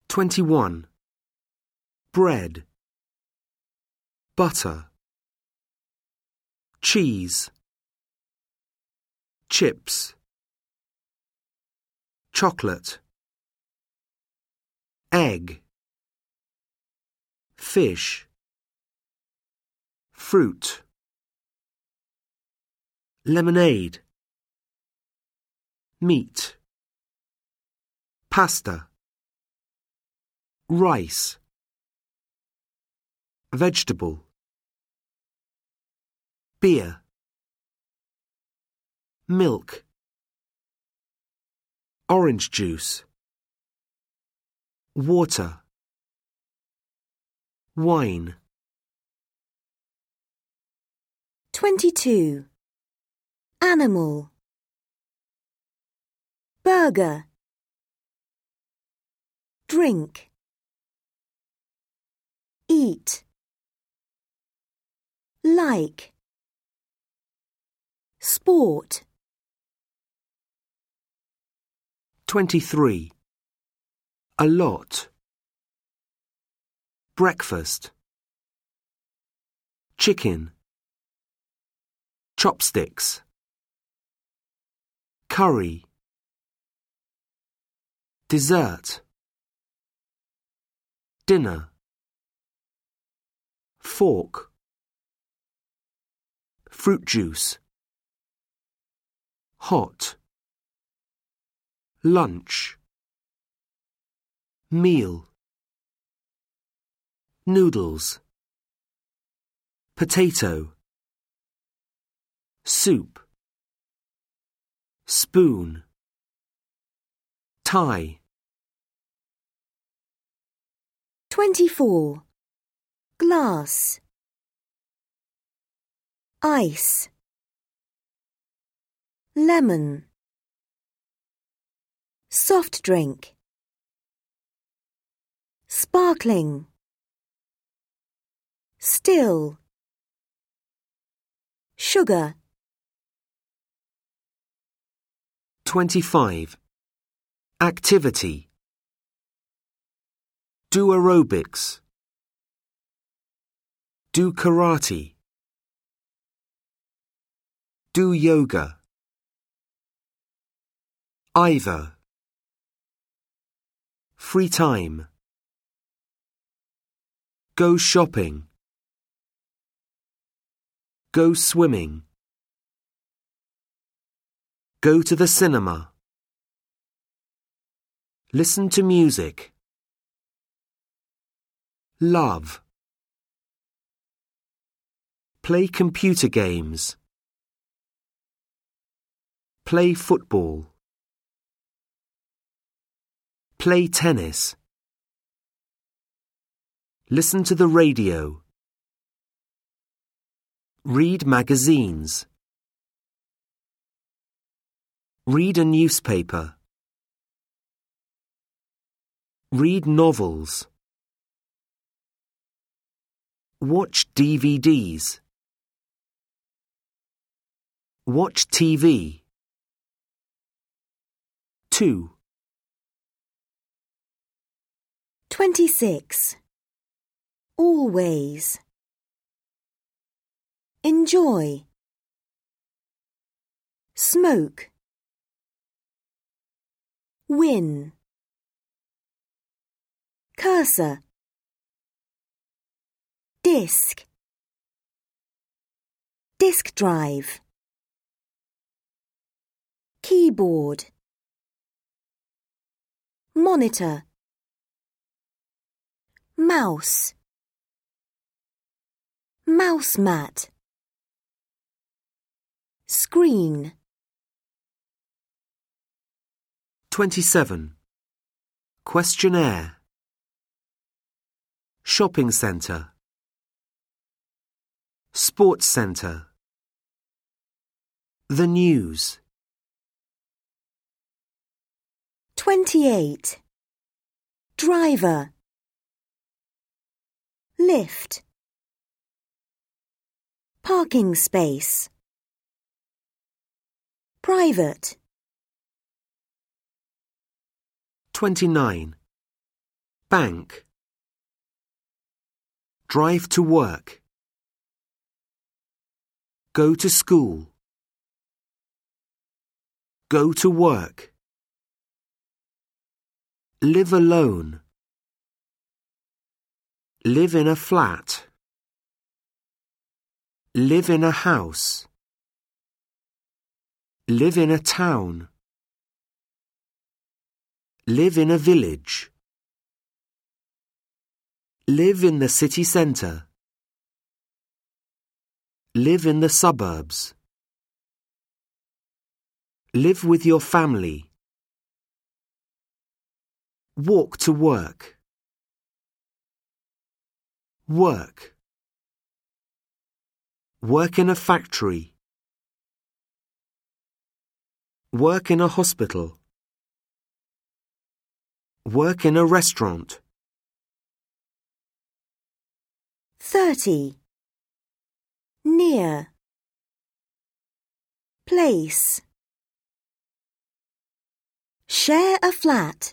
21. Bread, butter, cheese, chips, chocolate, egg, fish, fruit, lemonade, meat, pasta, rice, vegetable, beer, milk, orange juice, water, wine. 22. Animal, burger, drink, eat, like, sport. 23. A lot, breakfast, chicken, chopsticks, curry, dessert, dinner, fork, fruit juice, hot, lunch, meal, noodles, potato, soup, spoon, tie. 24. Glass, ice, lemon, soft drink, sparkling, still, sugar. 25. Activity. Do aerobics. Do karate. Do yoga. Either. Free time. Go shopping. Go swimming. Go to the cinema. Listen to music. Love. Play computer games. Play football. Play tennis. Listen to the radio. Read magazines. Read a newspaper. Read novels. Watch DVDs. Watch TV. 2. 26. Always. Enjoy. Smoke. Win. Cursor. Disk. Disk drive. Keyboard. Monitor. Mouse. Mouse mat. Screen. 27. Questionnaire. Shopping centre. Sports centre. The news. 28. Driver. Lift. Parking space. Private. 29. bank. Drive to work. Go to school. Go to work. Live alone. Live in a flat. Live in a house. Live in a town. Live in a village. Live in the city centre. Live in the suburbs. Live with your family. Walk to work. Work. Work in a factory. Work in a hospital. Work in a restaurant. 30. Near. Place. Share a flat.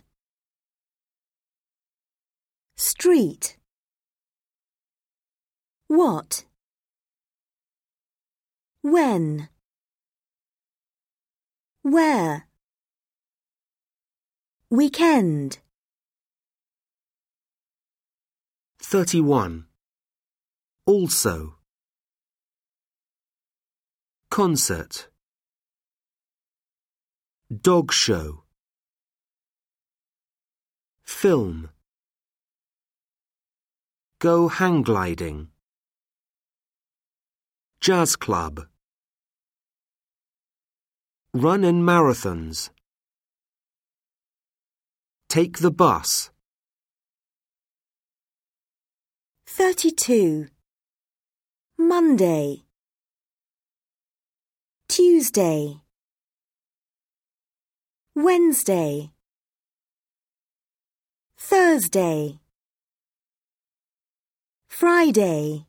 Street. What? When? Where? Weekend. 31. Also. Concert. Dog show. Film. Go hang gliding. Jazz club. Run in marathons. Take the bus. 32. Monday. Tuesday. Wednesday. Thursday. Friday.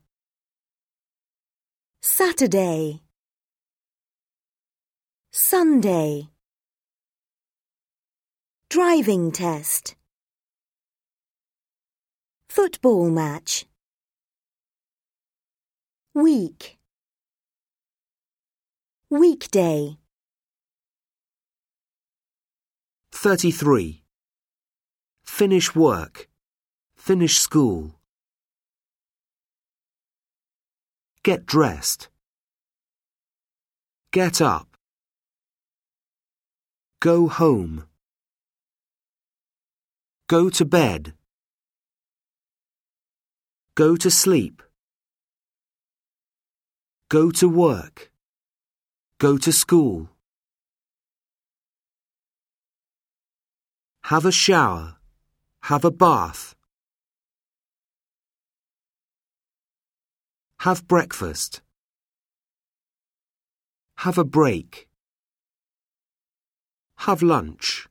Saturday. Sunday. Driving test. Football match. Week. Weekday. 33. Finish work. Finish school. Get dressed. Get up. Go home. Go to bed. Go to sleep. Go to work. Go to school. Have a shower. Have a bath. Have breakfast. Have a break. Have lunch.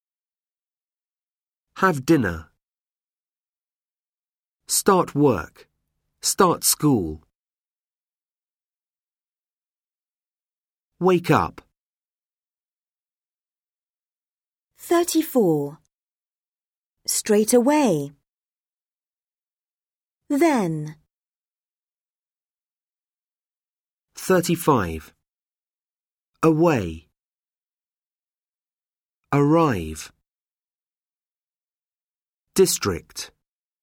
Have dinner. Start work. Start school. Wake up. 34. Straight away. Then. 35. Away. Arrive. District.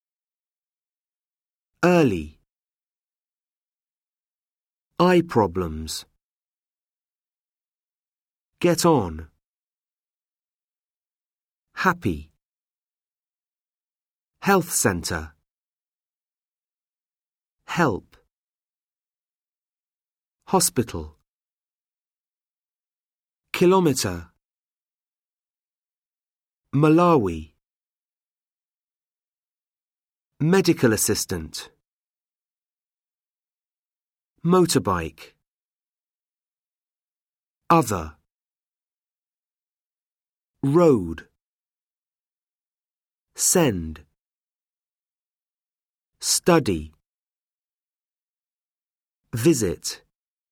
Early. Eye problems. Get on. Happy. Health centre. Help. Hospital. Kilometre. Malawi. Medical assistant. Motorbike. Other. Road. Send. Study. Visit.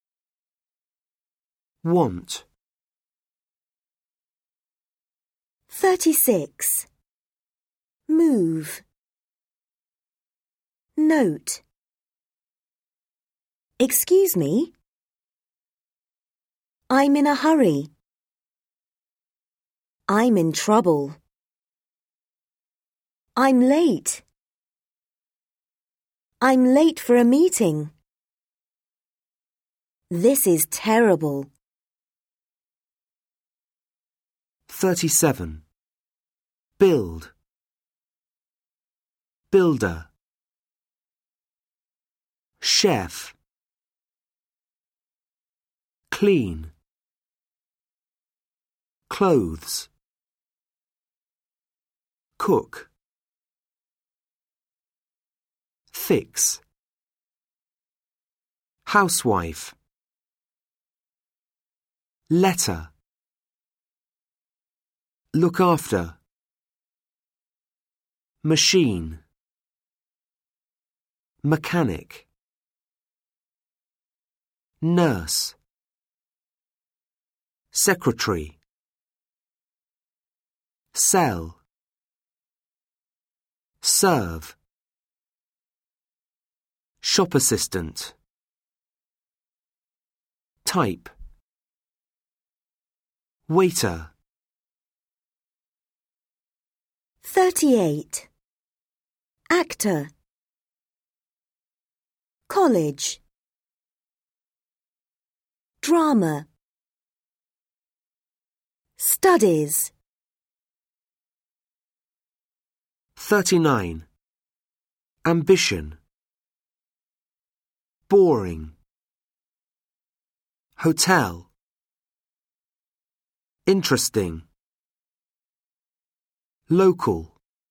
Want. 36. Move. Note. Excuse me? I'm in a hurry. I'm in trouble. I'm late. I'm late for a meeting. This is terrible. 37. Build. Builder. Chef. Clean. Clothes. Cook. Fix. Housewife. Letter. Look after. Machine. Mechanic. Nurse. Secretary. Sell. Serve. Shop assistant. Type. Waiter. 38. Actor. College. Drama. Studies. 39. Ambition. Boring. Hotel. Interesting. Local.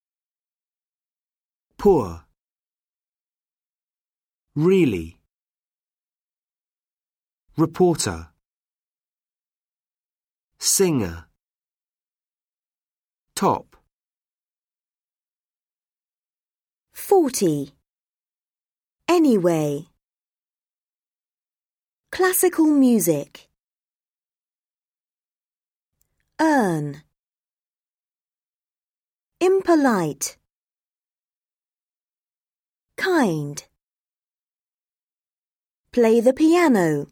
Poor. Really. Reporter. Singer. Top. 40. Anyway. Classical music. Earn. Impolite. Kind. Play the piano.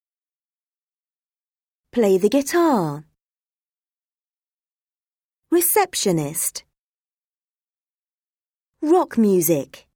Play the guitar. Receptionist. Rock music.